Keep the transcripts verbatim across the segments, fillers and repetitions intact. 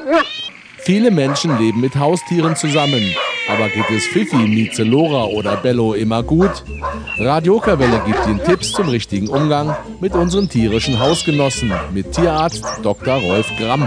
Viele Menschen leben mit Haustieren zusammen. Aber geht es Fifi, Mieze, Lora oder Bello immer gut? Radio Okerwelle gibt Ihnen Tipps zum richtigen Umgang mit unseren tierischen Hausgenossen mit Tierarzt Doktor Rolf Gramm.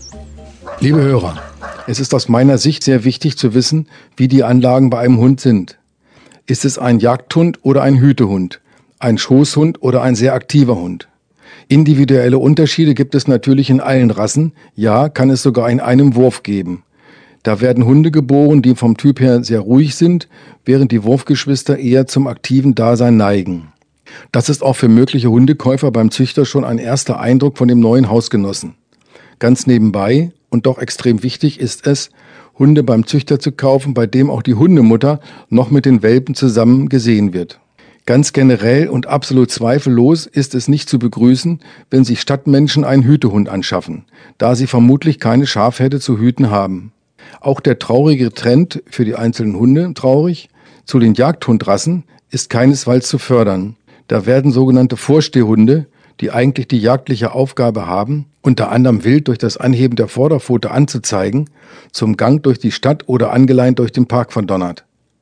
Liebe Hörer, es ist aus meiner Sicht sehr wichtig zu wissen, wie die Anlagen bei einem Hund sind. Ist es ein Jagdhund oder ein Hütehund? Ein Schoßhund oder ein sehr aktiver Hund? Individuelle Unterschiede gibt es natürlich in allen Rassen, ja, kann es sogar in einem Wurf geben. Da werden Hunde geboren, die vom Typ her sehr ruhig sind, während die Wurfgeschwister eher zum aktiven Dasein neigen. Das ist auch für mögliche Hundekäufer beim Züchter schon ein erster Eindruck von dem neuen Hausgenossen. Ganz nebenbei und doch extrem wichtig ist es, Hunde beim Züchter zu kaufen, bei dem auch die Hundemutter noch mit den Welpen zusammen gesehen wird. Ganz generell und absolut zweifellos ist es nicht zu begrüßen, wenn sich Stadtmenschen einen Hütehund anschaffen, da sie vermutlich keine Schafherde zu hüten haben. Auch der traurige Trend für die einzelnen Hunde traurig zu den Jagdhundrassen ist keinesfalls zu fördern. Da werden sogenannte Vorstehhunde, die eigentlich die jagdliche Aufgabe haben, unter anderem wild durch das Anheben der Vorderpfote anzuzeigen, zum Gang durch die Stadt oder angeleint durch den Park verdonnert.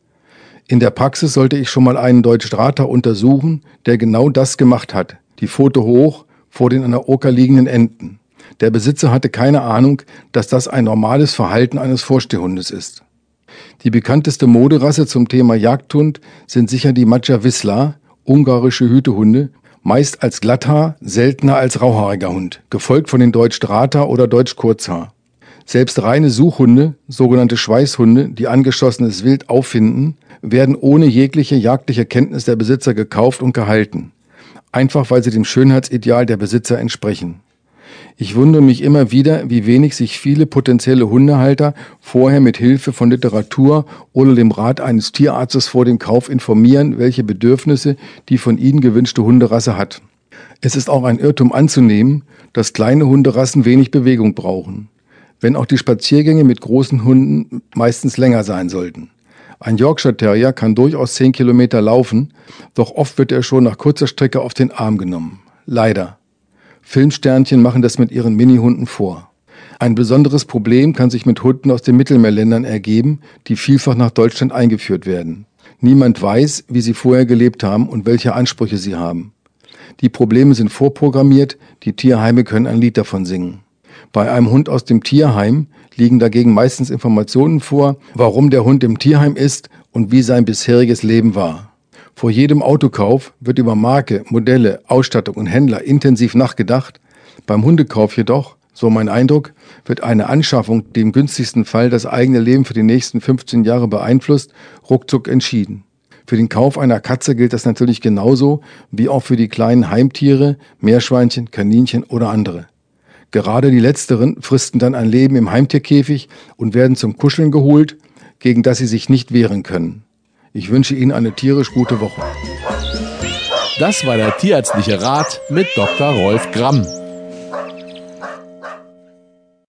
In der Praxis sollte ich schon mal einen Deutschdrater untersuchen, der genau das gemacht hat, die Pfote hoch vor den an der Oker liegenden Enten. Der Besitzer hatte keine Ahnung, dass das ein normales Verhalten eines Vorstehhundes ist. Die bekannteste Moderasse zum Thema Jagdhund sind sicher die Macsa Vizsla, ungarische Hütehunde, meist als Glatthaar, seltener als rauhaariger Hund, gefolgt von den Deutschdrater oder Deutschkurzhaar. Selbst reine Suchhunde, sogenannte Schweißhunde, die angeschossenes Wild auffinden, werden ohne jegliche jagdliche Kenntnis der Besitzer gekauft und gehalten. Einfach weil sie dem Schönheitsideal der Besitzer entsprechen. Ich wundere mich immer wieder, wie wenig sich viele potenzielle Hundehalter vorher mit Hilfe von Literatur oder dem Rat eines Tierarztes vor dem Kauf informieren, welche Bedürfnisse die von ihnen gewünschte Hunderasse hat. Es ist auch ein Irrtum anzunehmen, dass kleine Hunderassen wenig Bewegung brauchen, wenn auch die Spaziergänge mit großen Hunden meistens länger sein sollten. Ein Yorkshire Terrier kann durchaus zehn Kilometer laufen, doch oft wird er schon nach kurzer Strecke auf den Arm genommen. Leider. Filmsternchen machen das mit ihren Minihunden vor. Ein besonderes Problem kann sich mit Hunden aus den Mittelmeerländern ergeben, die vielfach nach Deutschland eingeführt werden. Niemand weiß, wie sie vorher gelebt haben und welche Ansprüche sie haben. Die Probleme sind vorprogrammiert, die Tierheime können ein Lied davon singen. Bei einem Hund aus dem Tierheim liegen dagegen meistens Informationen vor, warum der Hund im Tierheim ist und wie sein bisheriges Leben war. Vor jedem Autokauf wird über Marke, Modelle, Ausstattung und Händler intensiv nachgedacht. Beim Hundekauf jedoch, so mein Eindruck, wird eine Anschaffung, die im günstigsten Fall das eigene Leben für die nächsten fünfzehn Jahre beeinflusst, ruckzuck entschieden. Für den Kauf einer Katze gilt das natürlich genauso wie auch für die kleinen Heimtiere, Meerschweinchen, Kaninchen oder andere. Gerade die letzteren fristen dann ein Leben im Heimtierkäfig und werden zum Kuscheln geholt, gegen das sie sich nicht wehren können. Ich wünsche Ihnen eine tierisch gute Woche. Das war der tierärztliche Rat mit Doktor Rolf Gramm.